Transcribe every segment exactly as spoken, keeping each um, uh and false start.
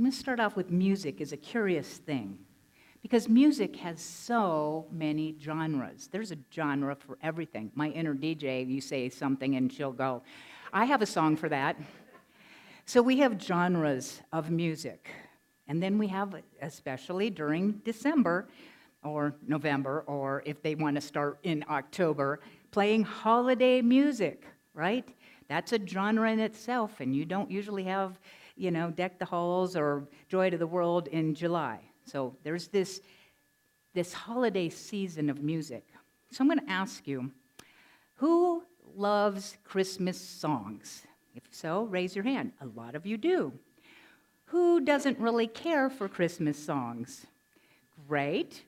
going to start off with music is a curious thing because music has so many genres. There's a genre for everything. My inner D J, you say something and she'll go, I have a song for that. So we have genres of music. And then we have, especially during December or November, or if they want to start in October, playing holiday music, right? That's a genre in itself, and you don't usually have, you know, Deck the Halls or Joy to the World in July. So there's this, this holiday season of music. So I'm going to ask you, who loves Christmas songs? If so, raise your hand. A lot of you do. Who doesn't really care for Christmas songs? Great.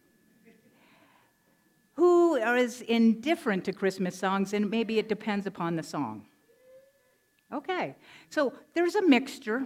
Who is indifferent to Christmas songs, and maybe it depends upon the song? Okay, so there's a mixture.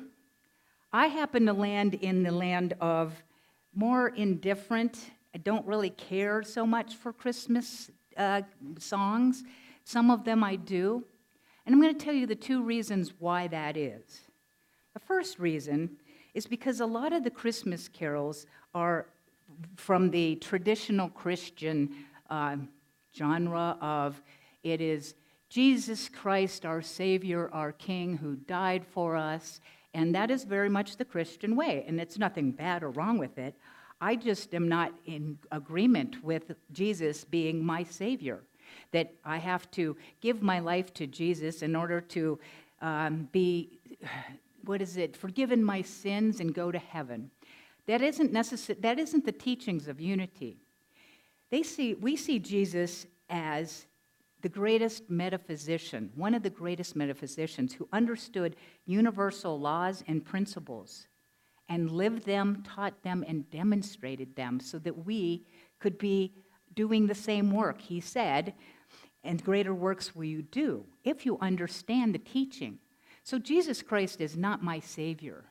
I happen to land in the land of more indifferent. I don't really care so much for Christmas uh, songs. Some of them I do. And I'm going to tell you the two reasons why that is. The first reason is because a lot of the Christmas carols are from the traditional Christian uh, genre of it is Jesus Christ, our Savior, our King, who died for us, and that is very much the Christian way, and it's nothing bad or wrong with it. I just am not in agreement with Jesus being my Savior, that I have to give my life to Jesus in order to um, be, what is it, forgiven my sins and go to heaven. That isn't necessary. That isn't the teachings of unity. They see, we see Jesus as the greatest metaphysician, one of the greatest metaphysicians who understood universal laws and principles and lived them, taught them, and demonstrated them so that we could be doing the same work. He said, and greater works will you do if you understand the teaching. So Jesus Christ is not my Savior.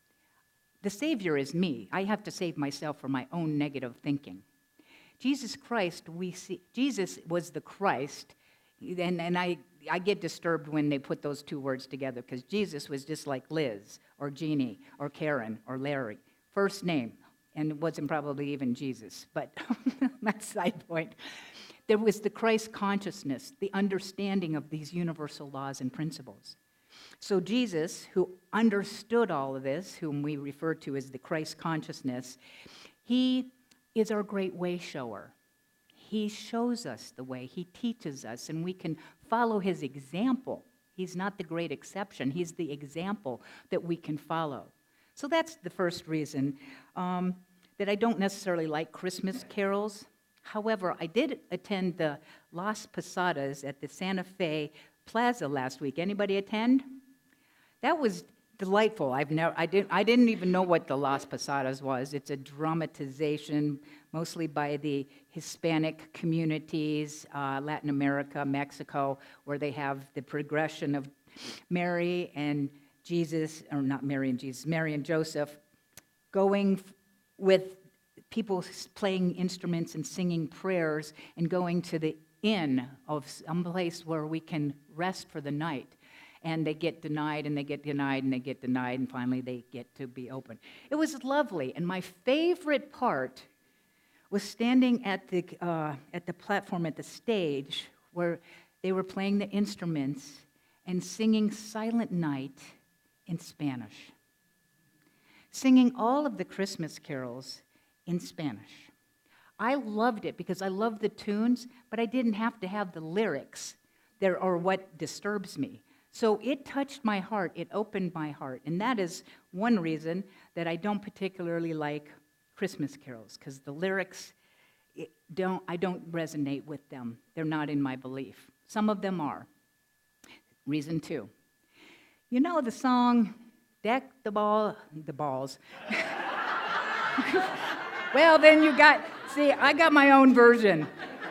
The Savior is me. I have to save myself from my own negative thinking. Jesus Christ, we see, Jesus was the Christ, and, and I, I get disturbed when they put those two words together, because Jesus was just like Liz, or Jeannie, or Karen, or Larry. First name, and it wasn't probably even Jesus, but that's a side point. There was the Christ consciousness, the understanding of these universal laws and principles. So Jesus, who understood all of this, whom we refer to as the Christ consciousness, he is our great way shower. He shows us the way. He teaches us, and we can follow his example. He's not the great exception. He's the example that we can follow. So that's the first reason um, that I don't necessarily like Christmas carols. However, I did attend the Las Posadas at the Santa Fe Plaza last week. Anybody attend? That was delightful. I've never, I didn't, I didn't even know what the Las Posadas was. It's a dramatization, mostly by the Hispanic communities, uh, Latin America, Mexico, where they have the progression of Mary and Jesus, or not Mary and Jesus, Mary and Joseph, going f- with people playing instruments and singing prayers and going to the inn of some place where we can rest for the night. And they get denied, and they get denied, and they get denied, and finally they get to be open. It was lovely, and my favorite part was standing at the uh, at the platform at the stage where they were playing the instruments and singing Silent Night in Spanish, singing all of the Christmas carols in Spanish. I loved it because I loved the tunes, but I didn't have to have the lyrics there or what disturbs me. So it touched my heart, it opened my heart, and that is one reason that I don't particularly like Christmas carols, because the lyrics it don't I don't resonate with them. They're not in my belief. Some of them are. Reason two. You know the song, Deck the Ball, the Balls. Well, then you got, see, I got my own version.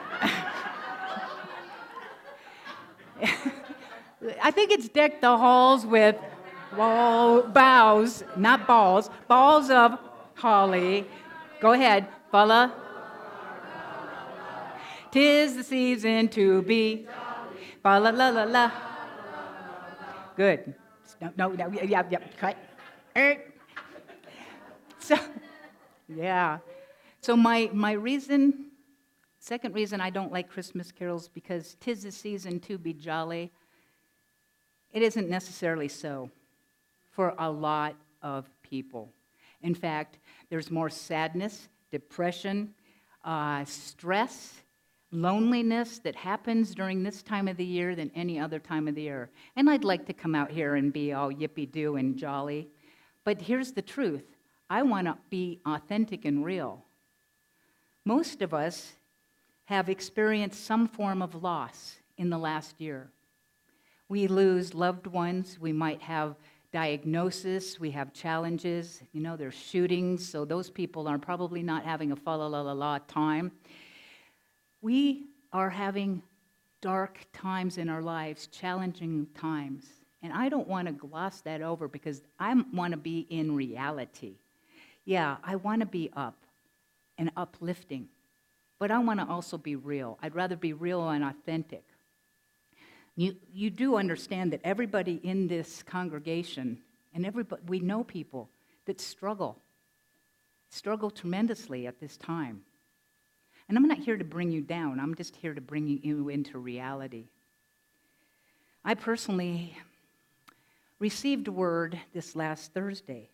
I think it's Deck the Halls with wall, boughs, not balls, balls of holly. Go ahead, Fala. Tis the season to be. Fa la la la la. Good. No, no, no, yeah, yeah, cut. Yeah. So my, my reason, second reason I don't like Christmas carols, because 'tis the season to be jolly. It isn't necessarily so for a lot of people. In fact, there's more sadness, depression, uh, stress, loneliness that happens during this time of the year than any other time of the year. And I'd like to come out here and be all yippee-doo and jolly. But here's the truth. I want to be authentic and real. Most of us have experienced some form of loss in the last year. We lose loved ones. We might have diagnosis. We have challenges. You know, there's shootings, so those people are probably not having a fa-la-la-la-la time. We are having dark times in our lives, challenging times. And I don't want to gloss that over because I want to be in reality. Yeah, I want to be up and uplifting, but I want to also be real. I'd rather be real and authentic. You, you do understand that everybody in this congregation, and everybody, we know people that struggle, struggle tremendously at this time. And I'm not here to bring you down. I'm just here to bring you into reality. I personally received word this last Thursday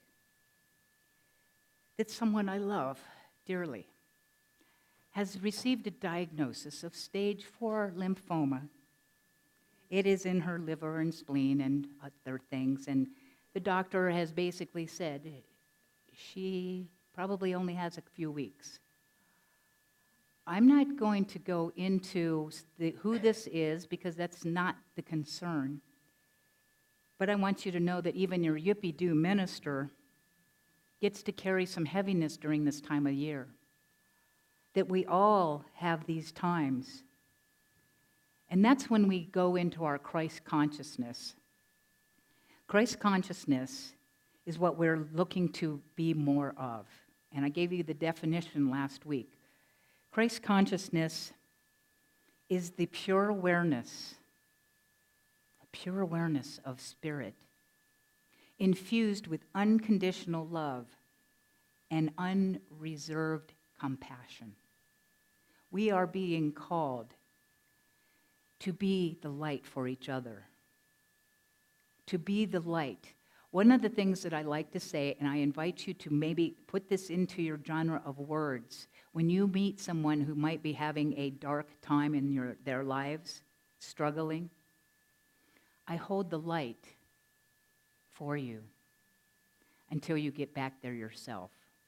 that someone I love dearly has received a diagnosis of stage four lymphoma. It is in her liver and spleen and other things, and the doctor has basically said she probably only has a few weeks. I'm not going to go into the, who this is because that's not the concern. But I want you to know that even your yippee-doo minister gets to carry some heaviness during this time of year. That we all have these times. And that's when we go into our Christ consciousness. Christ consciousness is what we're looking to be more of. And I gave you the definition last week. Christ consciousness is the pure awareness, pure awareness of spirit, infused with unconditional love and unreserved compassion. We are being called to be the light for each other, to be the light. One of the things that I like to say, and I invite you to maybe put this into your genre of words, when you meet someone who might be having a dark time in your, their lives, struggling, I hold the light for you until you get back there yourself.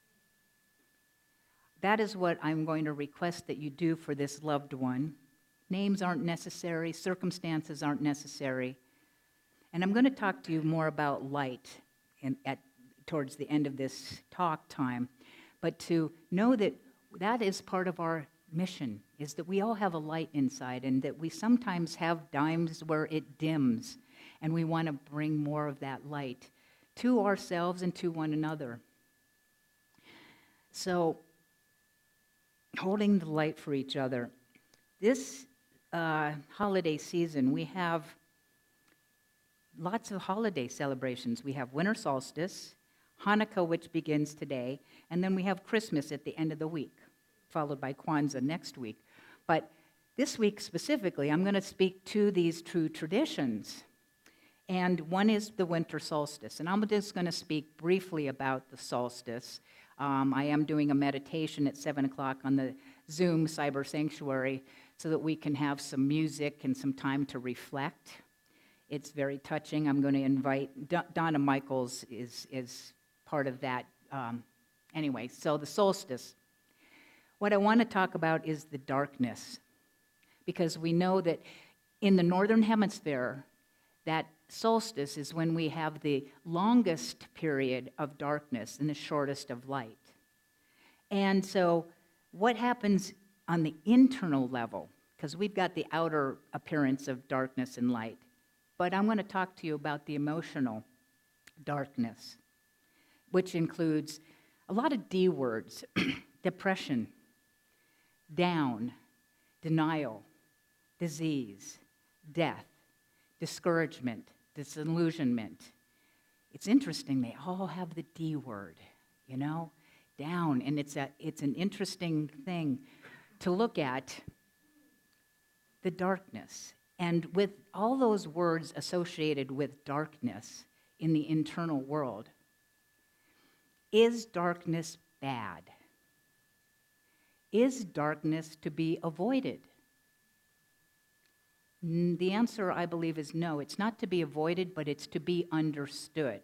That is what I'm going to request that you do for this loved one. Names aren't necessary, circumstances aren't necessary. And I'm going to talk to you more about light in, at, towards the end of this talk time. But to know that that is part of our mission, is that we all have a light inside and that we sometimes have times where it dims. And we want to bring more of that light to ourselves and to one another. So, holding the light for each other. This uh, holiday season, we have lots of holiday celebrations. We have winter solstice, Hanukkah, which begins today, and then we have Christmas at the end of the week, followed by Kwanzaa next week. But this week specifically, I'm going to speak to these two traditions. And one is the winter solstice. And I'm just going to speak briefly about the solstice. Um, I am doing a meditation at seven o'clock on the Zoom Cyber Sanctuary so that we can have some music and some time to reflect. It's very touching. I'm going to invite, D- Donna Michaels is, is part of that. Um, anyway, so the solstice. What I want to talk about is the darkness, because we know that in the northern hemisphere, that solstice is when we have the longest period of darkness and the shortest of light. And so what happens on the internal level, because we've got the outer appearance of darkness and light, but I'm going to talk to you about the emotional darkness, which includes a lot of D words, depression, down, denial, disease, death, discouragement, disillusionment. It's interesting, they all have the D word, you know? down, and it's a it's an interesting thing to look at, the darkness. And with all those words associated with darkness in the internal world, is darkness bad? Is darkness to be avoided? N- The answer, I believe, is no. It's not to be avoided, but it's to be understood.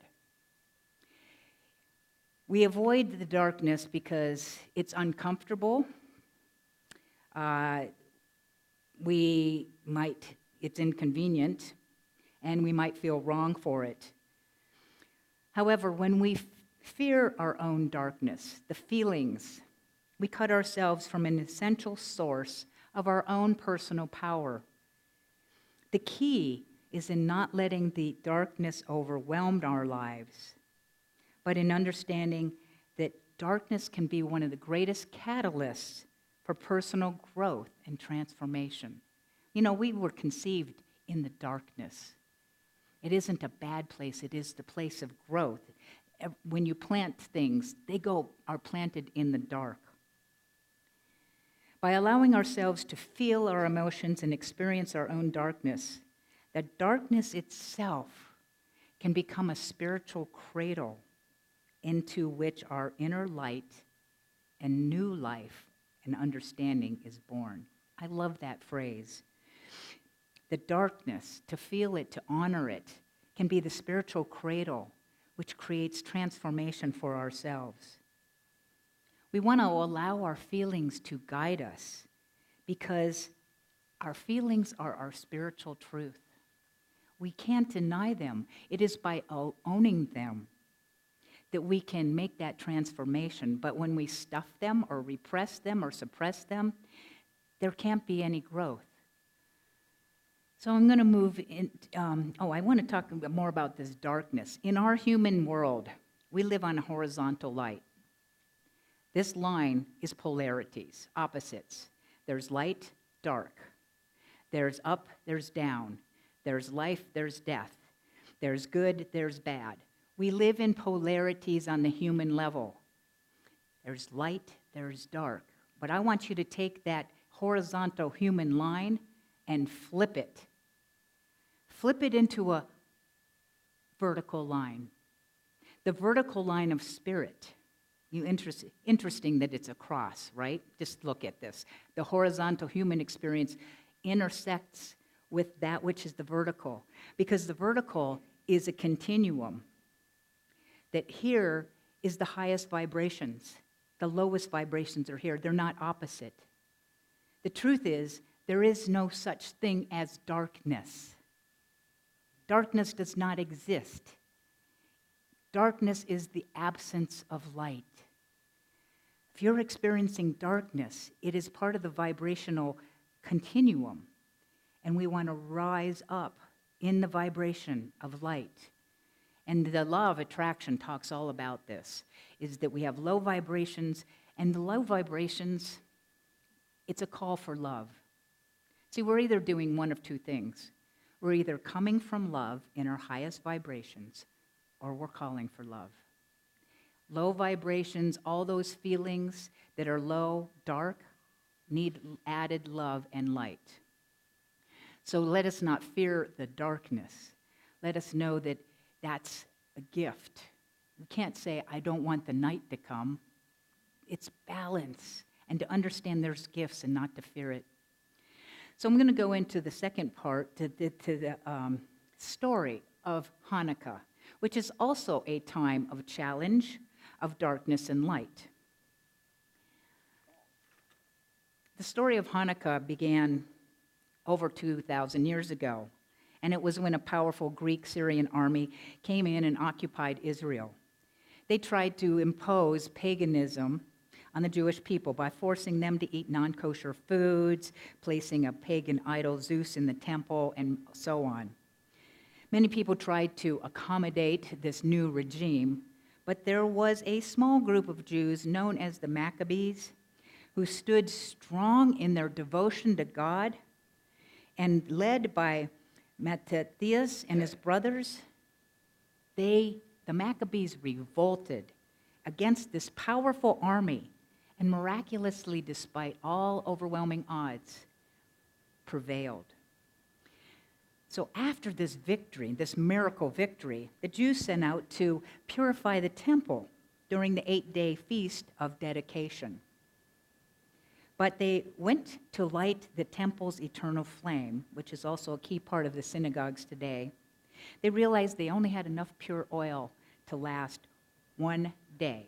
We avoid the darkness because it's uncomfortable. Uh, we might, it's inconvenient, and we might feel wrong for it. However, when we f- fear our own darkness, the feelings, we cut ourselves from an essential source of our own personal power. The key is in not letting the darkness overwhelm our lives, but in understanding that darkness can be one of the greatest catalysts for personal growth and transformation. You know, we were conceived in the darkness. It isn't a bad place, it is the place of growth. Ev- When you plant things, they go are planted in the dark. By allowing ourselves to feel our emotions and experience our own darkness, that darkness itself can become a spiritual cradle into which our inner light and new life and understanding is born. I love that phrase. The darkness, to feel it, to honor it, can be the spiritual cradle which creates transformation for ourselves. We want to allow our feelings to guide us because our feelings are our spiritual truth. We can't deny them. It is by o- owning them that we can make that transformation. But when we stuff them or repress them or suppress them, there can't be any growth. So I'm going to move in. Um, oh, I want to talk a bit more about this darkness. In our human world, we live on horizontal light. This line is polarities, opposites. There's light, dark. There's up, there's down. There's life, there's death. There's good, there's bad. We live in polarities on the human level. There's light, there's dark. But I want you to take that horizontal human line and flip it. Flip it into a vertical line. The vertical line of spirit. You interest, interesting that it's a cross, right? Just look at this. The horizontal human experience intersects with that which is the vertical, because the vertical is a continuum. That here is the highest vibrations. The lowest vibrations are here. They're not opposite. The truth is, there is no such thing as darkness. Darkness does not exist. Darkness is the absence of light. If you're experiencing darkness, it is part of the vibrational continuum, and we want to rise up in the vibration of light. And the law of attraction talks all about this, is that we have low vibrations, and the low vibrations, it's a call for love. See, we're either doing one of two things. We're either coming from love in our highest vibrations, or we're calling for love. Low vibrations, all those feelings that are low, dark, need added love and light. So let us not fear the darkness. Let us know that that's a gift. We can't say, I don't want the night to come. It's balance, and to understand there's gifts and not to fear it. So I'm going to go into the second part, to the, to the um, story of Hanukkah, which is also a time of challenge, of darkness and light. The story of Hanukkah began over two thousand years ago, and it was when a powerful Greek-Syrian army came in and occupied Israel. They tried to impose paganism on the Jewish people by forcing them to eat non-kosher foods, placing a pagan idol, Zeus, in the temple, and so on. Many people tried to accommodate this new regime, but there was a small group of Jews known as the Maccabees who stood strong in their devotion to God, and led by Mattathias and his brothers, they, the Maccabees, revolted against this powerful army, and miraculously, despite all overwhelming odds, prevailed. So after this victory, this miracle victory, the Jews set out to purify the temple during the eight-day feast of dedication. But they went to light the temple's eternal flame, which is also a key part of the synagogues today. They realized they only had enough pure oil to last one day.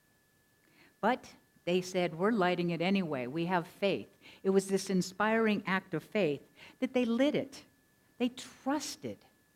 But they said, we're lighting it anyway. We have faith. It was this inspiring act of faith that they lit it. They trusted.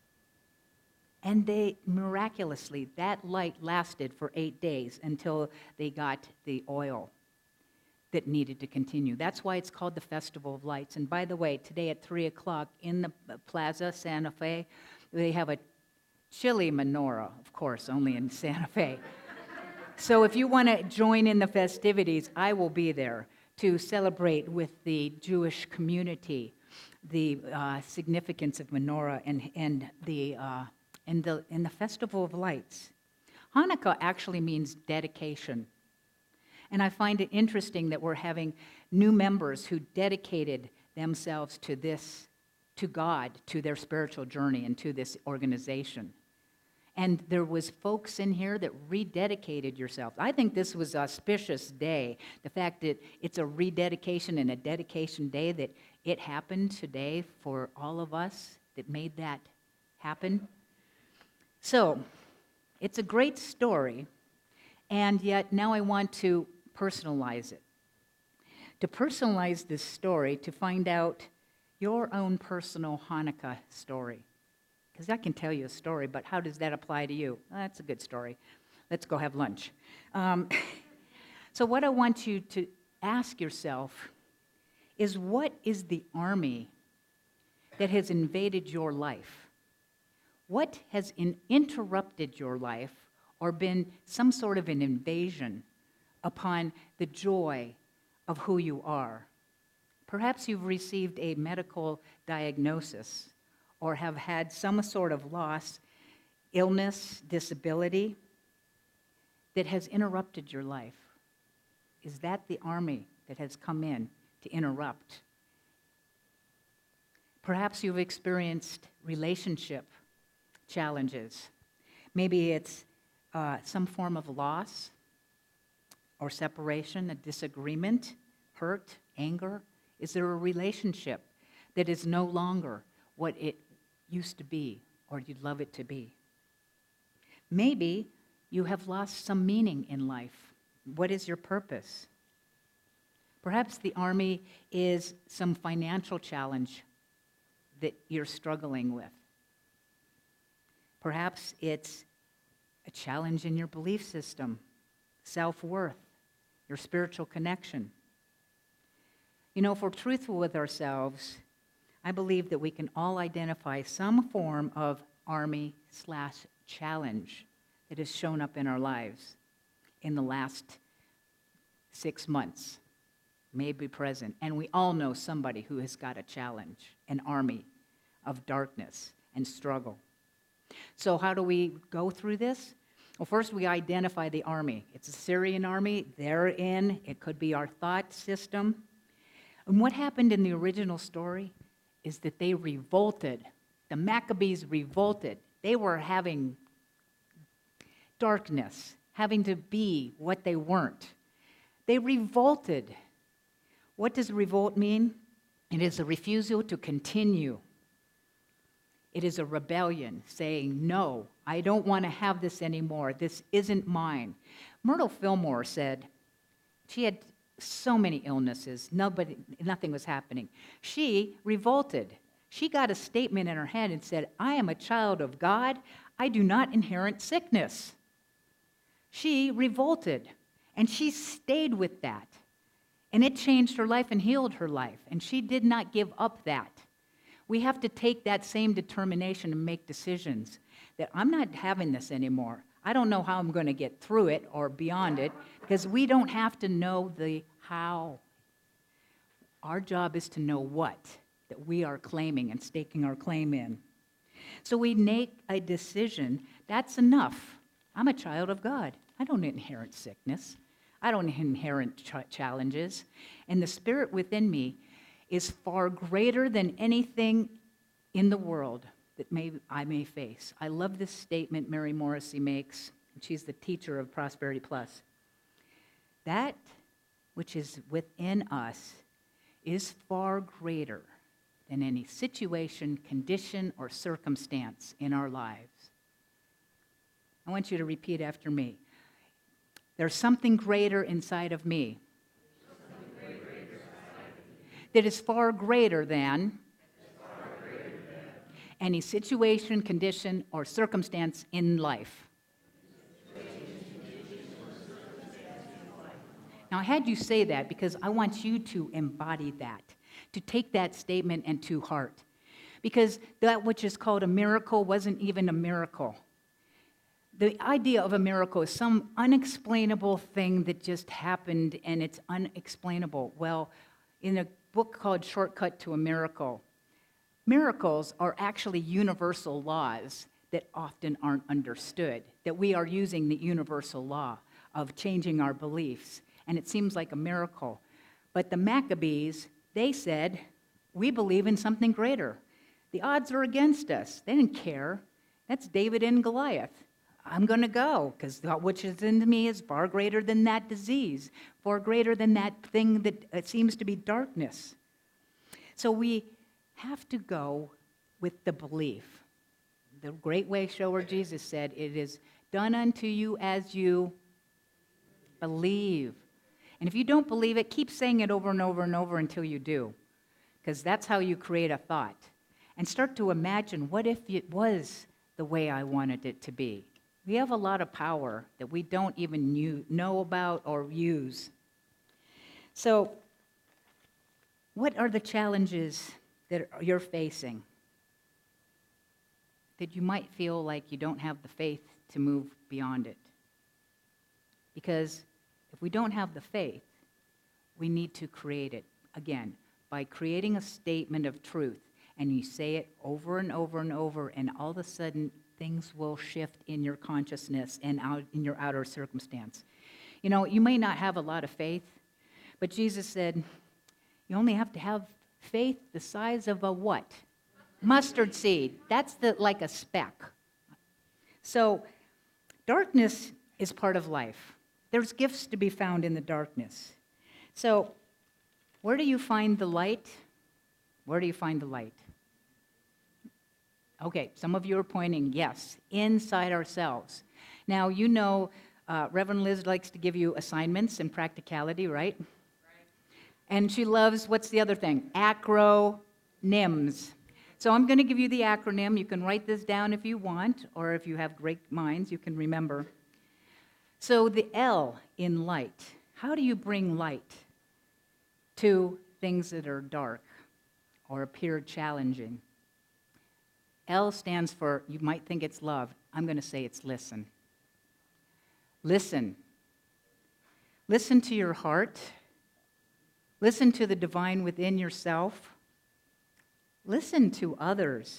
And they miraculously, that light lasted for eight days until they got the oil that needed to continue. That's why it's called the Festival of Lights. And by the way, today at three o'clock in the Plaza Santa Fe, they have a chili menorah, of course, only in Santa Fe. So if you want to join in the festivities, I will be there to celebrate with the Jewish community the uh, significance of menorah and, and, the, uh, and, the, and the Festival of Lights. Hanukkah actually means dedication. And I find it interesting that we're having new members who dedicated themselves to this, to God, to their spiritual journey, and to this organization. And there was folks in here that rededicated yourself. I think this was an auspicious day. The fact that it's a rededication and a dedication day, that it happened today for all of us that made that happen. So, it's a great story, and yet now I want to personalize it. To personalize this story, to find out your own personal Hanukkah story. Because I can tell you a story, but how does that apply to you? Well, that's a good story. Let's go have lunch. Um, so what I want you to ask yourself is, what is the army that has invaded your life? What has in- interrupted your life or been some sort of an invasion upon the joy of who you are? Perhaps you've received a medical diagnosis or have had some sort of loss, illness, disability that has interrupted your life. Is that the army that has come in to interrupt? Perhaps you've experienced relationship challenges. Maybe it's uh, some form of loss or separation, a disagreement, hurt, anger. Is there a relationship that is no longer what it used to be or you'd love it to be? Maybe you have lost some meaning in life. What is your purpose? Perhaps the army is some financial challenge that you're struggling with. Perhaps it's a challenge in your belief system, self-worth, your spiritual connection. You know, if we're truthful with ourselves, I believe that we can all identify some form of army slash challenge that has shown up in our lives in the last six months, maybe present. And we all know somebody who has got a challenge, an army of darkness and struggle. So how do we go through this? Well, first we identify the army. It's a Syrian army. They're in. It could be our thought system. And what happened in the original story is that they revolted. The Maccabees revolted. They were having darkness, having to be what they weren't. They revolted. What does revolt mean? It is a refusal to continue. It is a rebellion saying, no, I don't want to have this anymore. This isn't mine. Myrtle Fillmore said she had so many illnesses. Nobody, nothing was happening. She revolted. She got a statement in her head and said, I am a child of God. I do not inherit sickness. She revolted, and she stayed with that. And it changed her life and healed her life, and she did not give up that. We have to take that same determination and make decisions that I'm not having this anymore. I don't know how I'm going to get through it or beyond it, because we don't have to know the how. Our job is to know what that we are claiming and staking our claim in. So we make a decision. That's enough. I'm a child of God. I don't inherit sickness. I don't inherit ch- challenges. And the Spirit within me is far greater than anything in the world that may, I may face. I love this statement Mary Morrissey makes, and she's the teacher of Prosperity Plus. That which is within us is far greater than any situation, condition, or circumstance in our lives. I want you to repeat after me. There's something greater inside of me that is far greater than any situation, condition, or circumstance in life. Now, I had you say that because I want you to embody that, to take that statement and to heart. Because that which is called a miracle wasn't even a miracle. The idea of a miracle is some unexplainable thing that just happened and it's unexplainable. Well, in a book called Shortcut to a Miracle, miracles are actually universal laws that often aren't understood, that we are using the universal law of changing our beliefs, and it seems like a miracle. But the Maccabees, they said, we believe in something greater. The odds are against us. They didn't care. That's David and Goliath. I'm going to go, because that which is in me is far greater than that disease, far greater than that thing that uh, seems to be darkness. So we have to go with the belief. The Great Way Shower Jesus said, it is done unto you as you believe. And if you don't believe it, keep saying it over and over and over until you do, because that's how you create a thought. And start to imagine, what if it was the way I wanted it to be? We have a lot of power that we don't even knew, know about or use. So, what are the challenges that you're facing that you might feel like you don't have the faith to move beyond it? Because if we don't have the faith, we need to create it, again, by creating a statement of truth. And you say it over and over and over, and all of a sudden, things will shift in your consciousness and out in your outer circumstance. You know, you may not have a lot of faith, but Jesus said, you only have to have faith the size of a what? Mustard seed. That's the like a speck. So, darkness is part of life. There's gifts to be found in the darkness. So, where do you find the light? Where do you find the light? Okay, some of you are pointing, yes, inside ourselves. Now, you know, uh, Reverend Liz likes to give you assignments and practicality, right? Right. And she loves, what's the other thing? Acronyms. So I'm going to give you the acronym. You can write this down if you want, or if you have great minds, you can remember. So the L in light. How do you bring light to things that are dark or appear challenging? L stands for, you might think it's love. I'm going to say it's listen. Listen. Listen to your heart. Listen to the divine within yourself. Listen to others.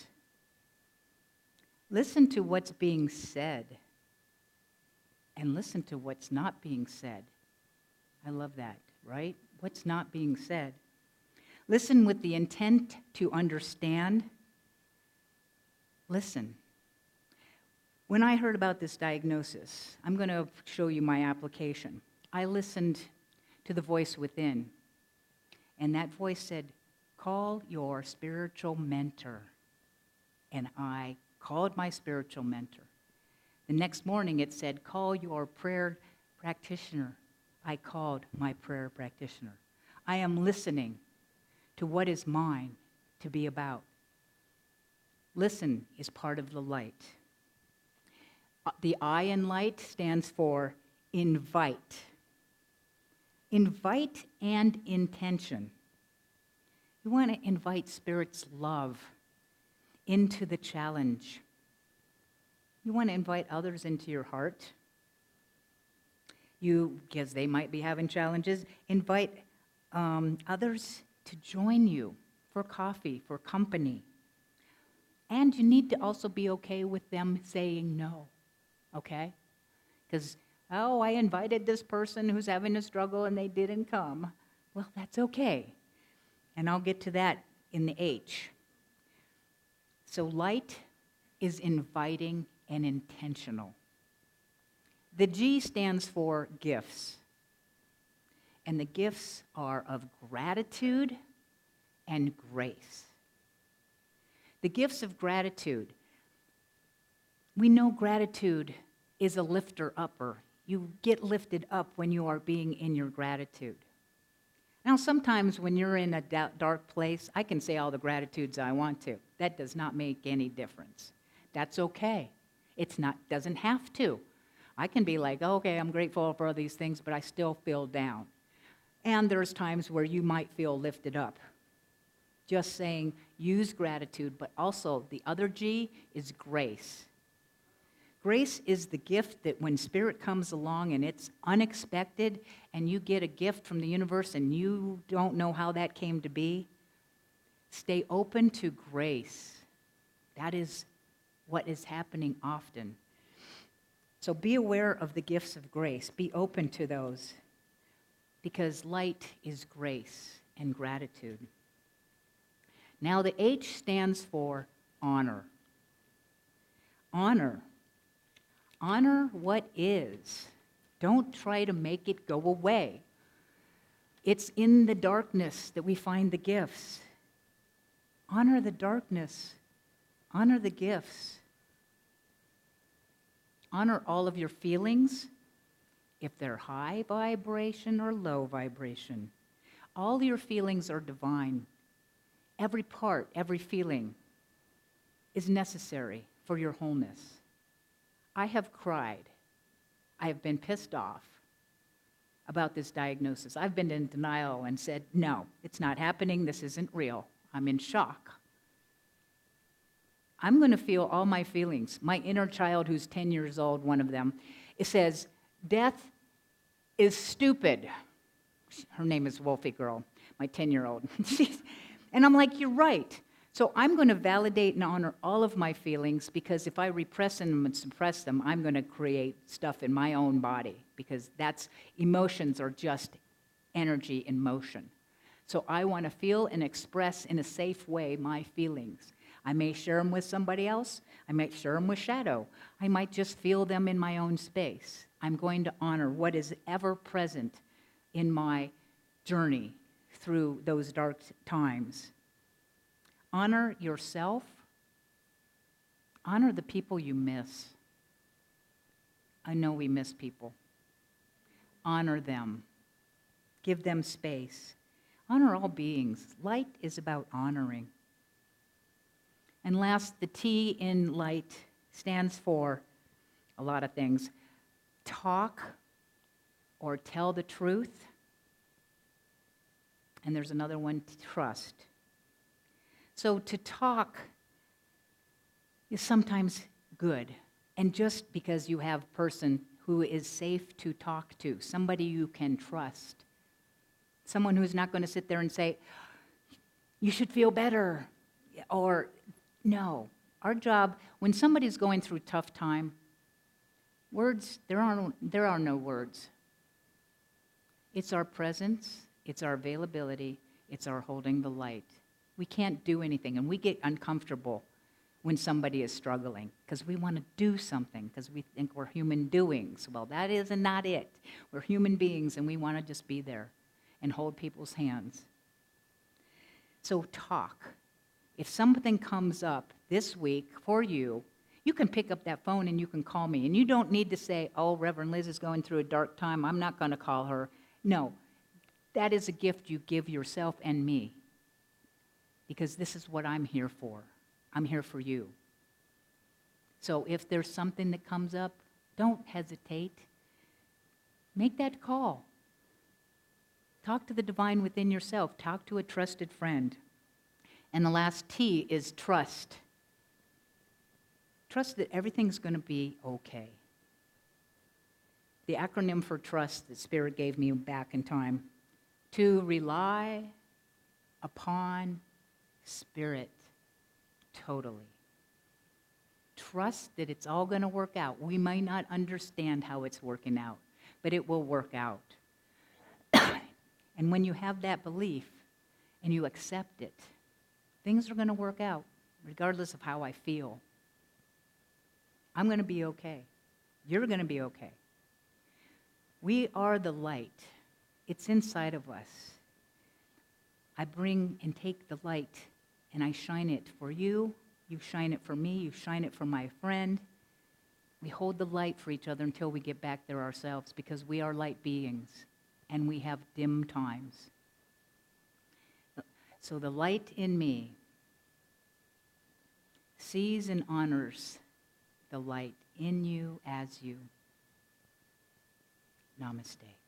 Listen to what's being said. And listen to what's not being said. I love that, right? What's not being said. Listen with the intent to understand. Listen. When I heard about this diagnosis, I'm going to show you my application. I listened to the voice within, and that voice said, call your spiritual mentor. And I called my spiritual mentor. The next morning it said, call your prayer practitioner. I called my prayer practitioner. I am listening to what is mine to be about. Listen is part of the light. The I in light stands for invite. Invite and intention. You want to invite Spirit's love into the challenge. You want to invite others into your heart. You, because they might be having challenges, invite um, others to join you for coffee, for company. And you need to also be okay with them saying no, okay? Because Oh, I invited this person who's having a struggle and they didn't come. Well, that's okay. And I'll get to that in the H. So light is inviting and intentional. The G stands for gifts. And the gifts are of gratitude and grace. The gifts of gratitude. We know gratitude is a lifter-upper. You get lifted up when you are being in your gratitude. Now, sometimes when you're in a dark place, I can say all the gratitudes I want to. That does not make any difference. That's okay. It's not, doesn't have to. I can be like, okay, I'm grateful for all these things, but I still feel down. And there's times where you might feel lifted up. Just saying, use gratitude, but also the other G is grace. Grace is the gift that when Spirit comes along and it's unexpected and you get a gift from the universe and you don't know how that came to be, stay open to grace. That is what is happening often. So be aware of the gifts of grace. Be open to those because light is grace and gratitude. Now the H stands for honor. Honor. Honor what is. Don't try to make it go away. It's in the darkness that we find the gifts. Honor the darkness. Honor the gifts. Honor all of your feelings, if they're high vibration or low vibration. All your feelings are divine. Every part, every feeling is necessary for your wholeness. I have cried. I have been pissed off about this diagnosis. I've been in denial and said, no, it's not happening. This isn't real. I'm in shock. I'm going to feel all my feelings. My inner child, who's ten years old, one of them, it says, death is stupid. Her name is Wolfie Girl, my ten-year-old. And I'm like, you're right. So I'm going to validate and honor all of my feelings because if I repress them and suppress them, I'm going to create stuff in my own body because that's emotions are just energy in motion. So I want to feel and express in a safe way my feelings. I may share them with somebody else. I might share them with Shadow. I might just feel them in my own space. I'm going to honor what is ever present in my journey through those dark times. Honor yourself. Honor the people you miss. I know we miss people. Honor them. Give them space. Honor all beings. Light is about honoring. And last, the T in light stands for a lot of things. Talk or tell the truth. And there's another one, trust. So to talk is sometimes good. And just because you have a person who is safe to talk to, somebody you can trust, someone who's not going to sit there and say, you should feel better, or no. Our job, when somebody's going through a tough time, words, there are no, there are no words. It's our presence, it's our availability, it's our holding the light. We can't do anything, and we get uncomfortable when somebody is struggling because we want to do something because we think we're human doings. Well, that is not it. We're human beings, and we want to just be there and hold people's hands. So talk. If something comes up this week for you, you can pick up that phone and you can call me. And you don't need to say, oh, Reverend Liz is going through a dark time. I'm not going to call her. No, that is a gift you give yourself and me. Because this is what I'm here for. I'm here for you. So if there's something that comes up, don't hesitate. Make that call. Talk to the divine within yourself. Talk to a trusted friend. And the last T is trust. Trust that everything's going to be okay. The acronym for trust that Spirit gave me back in time, to rely upon Spirit totally. Trust that it's all going to work out. We might not understand how it's working out, but it will work out. And when you have that belief and you accept it, things are going to work out regardless of how I feel. I'm going to be okay. You're going to be okay. We are the light. It's inside of us. I bring and take the light and I shine it for you. You shine it for me. You shine it for my friend. We hold the light for each other until we get back there ourselves, because we are light beings and we have dim times. So the light in me sees and honors the light in you as you. Namaste.